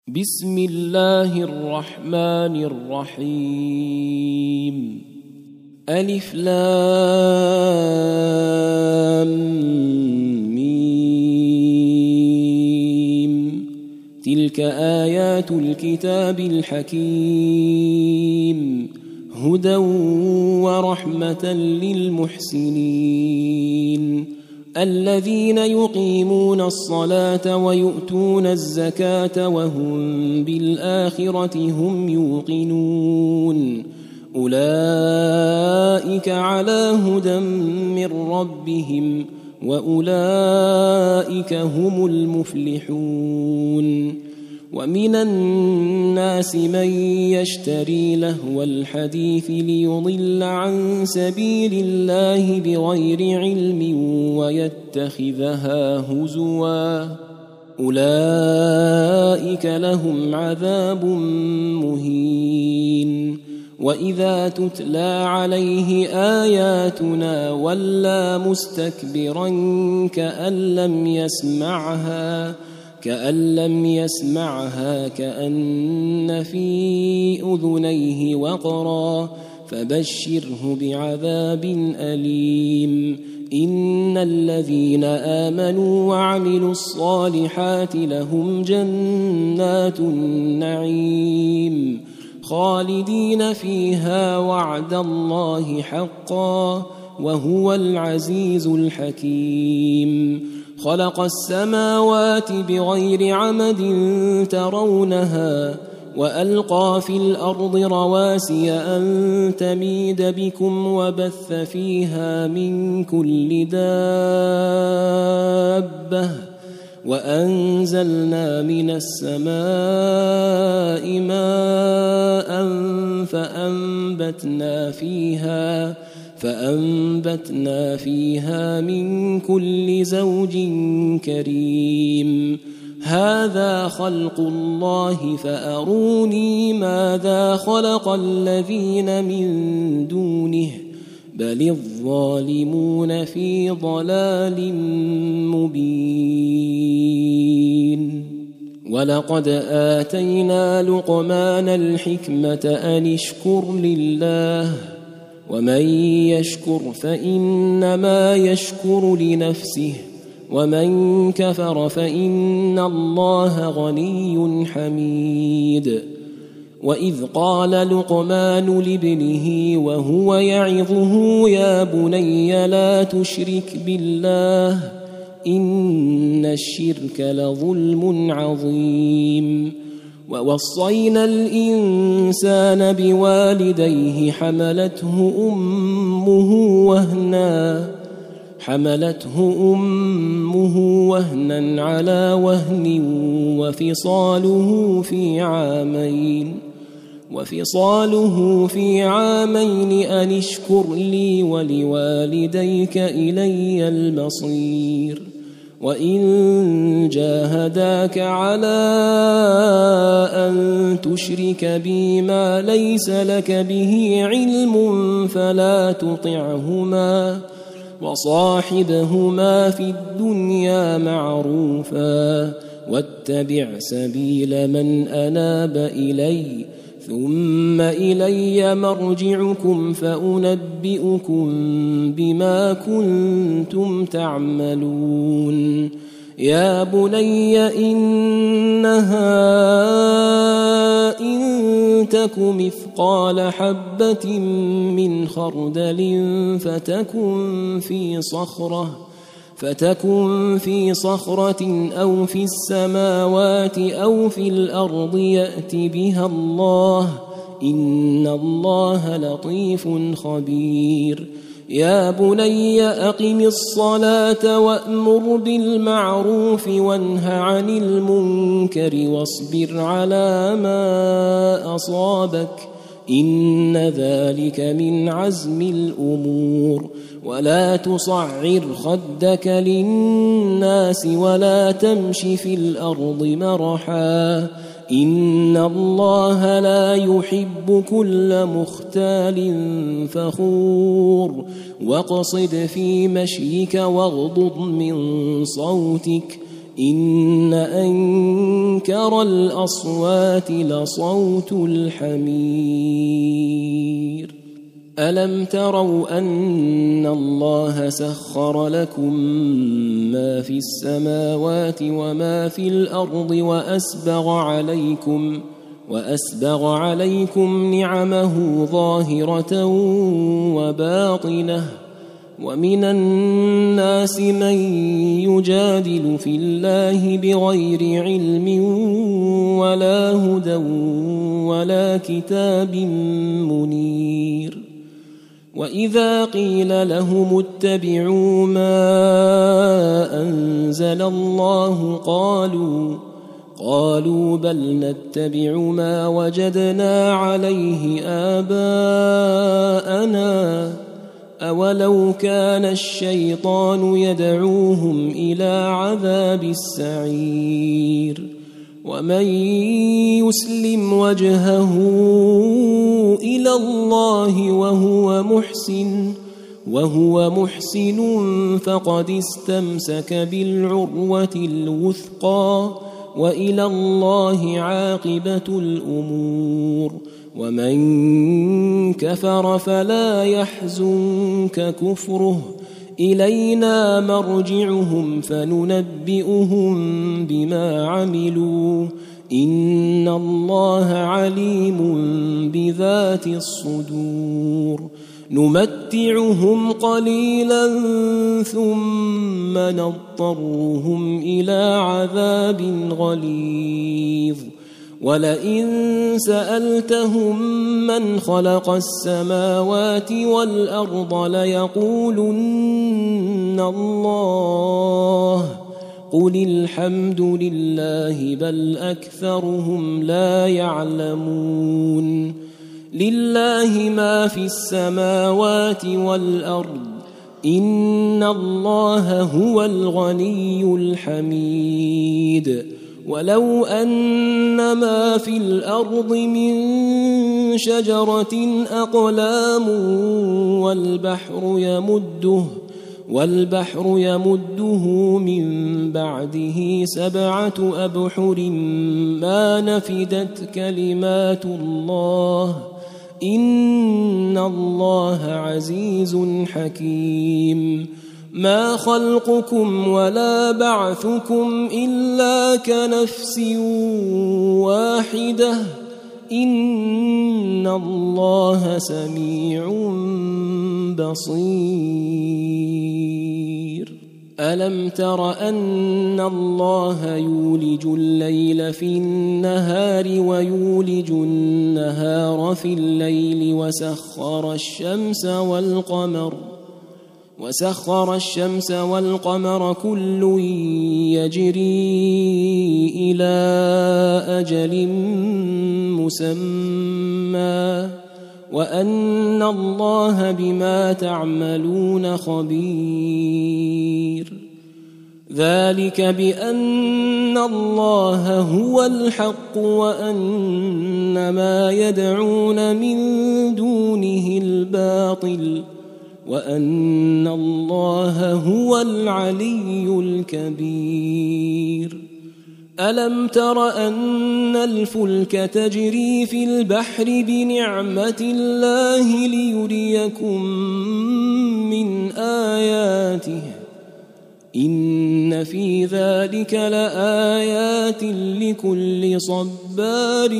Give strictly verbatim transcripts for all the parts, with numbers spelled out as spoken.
بسم الله الرحمن الرحيم. ألف لام ميم. تلك آيات الكتاب الحكيم، هدى ورحمة للمحسنين الذين يقيمون الصلاة ويؤتون الزكاة وهم بالآخرة هم يوقنون. أولئك على هدى من ربهم وأولئك هم المفلحون. ومن الناس من يشتري لهو الحديث ليضل عن سبيل الله بغير علم ويتخذها هزوا، أولئك لهم عذاب مهين. وإذا تتلى عليه آياتنا ولى مستكبرا كأن لم يسمعها كأن لم يسمعها كأن في أذنيه وقرا، فبشره بعذاب أليم. إن الذين آمنوا وعملوا الصالحات لهم جنات النعيم خالدين فيها وعد الله حقا وهو العزيز الحكيم. خلق السماوات بغير عمد ترونها وألقى في الأرض رواسي أن تميد بكم وبث فيها من كل دابة وأنزلنا من السماء ماء فأنبتنا فيها فأنبتنا فيها من كل زوج كريم. هذا خلق الله فأروني ماذا خلق الذين من دونه بل الظالمون في ضلال مبين. ولقد آتينا لقمان الحكمة أن اشكر لله ومن يشكر فإنما يشكر لنفسه ومن كفر فإن الله غني حميد. وإذ قال لقمان لابنه وهو يعظه يا بني لا تشرك بالله إن الشرك لظلم عظيم. ووصينا الإنسان بوالديه حملته أمه وهنا حملته أمه وهنا على وهن وفصاله في عامين وفصاله في عامين أن اشكر لي ولوالديك إلي المصير. وإن جاهداك على أن تشرك بي ما ليس لك به علم فلا تطعهما وصاحبهما في الدنيا معروفا واتبع سبيل من أناب إلي ثم إلي مرجعكم فأنبئكم بما كنتم تعملون. يا بني إنها إن تك مثقال حبة من خردل فتكن في صخرة فتكن في صخرة أو في السماوات أو في الأرض يأت بها الله إن الله لطيف خبير. يا بني أقم الصلاة وأمر بالمعروف وانه عن المنكر واصبر على ما أصابك إن ذلك من عزم الأمور. ولا تصعر خدك للناس ولا تمش في الأرض مرحا إن الله لا يحب كل مختال فخور. واقصد في مشيك واغضض من صوتك إن أنكر الأصوات لصوت الحمير. ألم تروا أن الله سخر لكم ما في السماوات وما في الأرض وأسبغ عليكم وأسبغ عليكم نعمه ظاهرة وباطنة، ومن الناس من يجادل في الله بغير علم ولا هدى ولا كتاب منير. وإذا قيل لهم اتبعوا ما أنزل الله قالوا قالوا بل نتبع ما وجدنا عليه آباءنا أولو كان الشيطان يدعوهم إلى عذاب السعير. ومن يسلم وجهه إلى الله وهو محسن وهو محسن فقد استمسك بالعروة الوثقى وإلى الله عاقبة الأمور. ومن كفر فلا يحزنك كفره، إلينا مرجعهم فننبئهم بما عملوا، إن الله عليم بذات الصدور. نمتعهم قليلا ثم نضطرهم إلى عذاب غليظ. ولئن سألتهم من خلق السماوات والأرض ليقولن الله قل الحمد لله بل أكثرهم لا يعلمون. لله ما في السماوات والأرض، إن الله هو الغني الحميد. ولو أن ما في الأرض من شجرة أقلام والبحر يمده والبحر يمده من بعده سبعة أبحر ما نفدت كلمات الله، إن الله عزيز حكيم. ما خلقكم ولا بعثكم إلا كنفس واحدة، إن الله سميع بصير. ألم تر أن الله يولج الليل في النهار ويولج النهار في الليل وسخر الشمس والقمر وسخر الشمس والقمر كل يجري إلى أجل مسمى وأن الله بما تعملون خبير. ذلك بأن الله هو الحق وأن ما يدعون من دونه الباطل وأن الله هو العلي الكبير. ألم تر أن الفلك تجري في البحر بنعمة الله ليريكم من آياته، إن في ذلك لآيات لكل صبار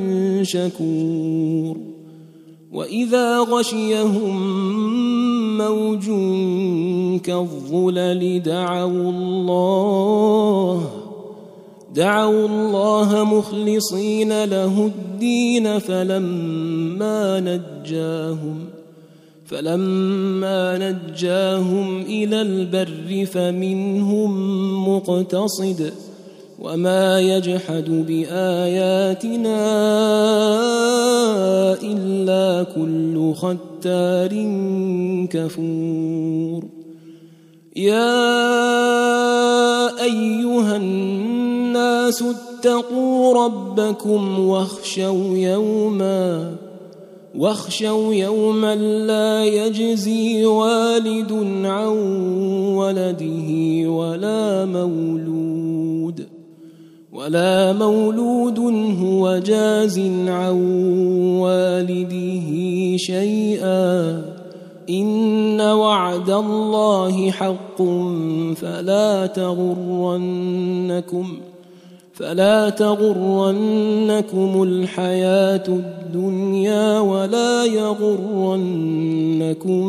شكور. وإذا غشيهم موج كالظلل دعوا الله دعوا الله مخلصين له الدين فلما نجاهم فلما نجاهم إلى البر فمنهم مقتصد وما يجحد بآياتنا إلا كل ختار كفور. يا أيها الناس اتقوا ربكم واخشوا يوما واخشوا يوما لا يجزي والد عن ولده ولا مولود ولا مولود هو جاز عن والده شيئا إن وعد الله حق فلا تغرنكم فلا تغرنكم الحياة الدنيا ولا يغرنكم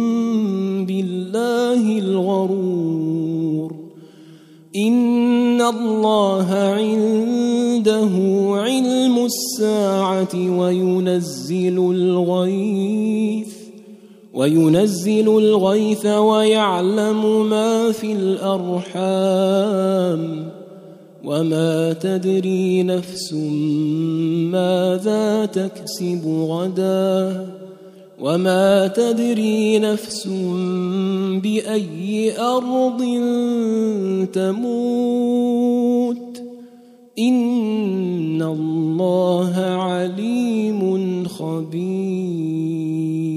بالله الغرور إن الله عنده علم الساعة وينزل الغيث وينزل الغيث ويعلم ما في الأرحام وما تدري نفس ماذا تكسب غدا وما تدري نفس بأي أرض تموت إن الله عليم خبير.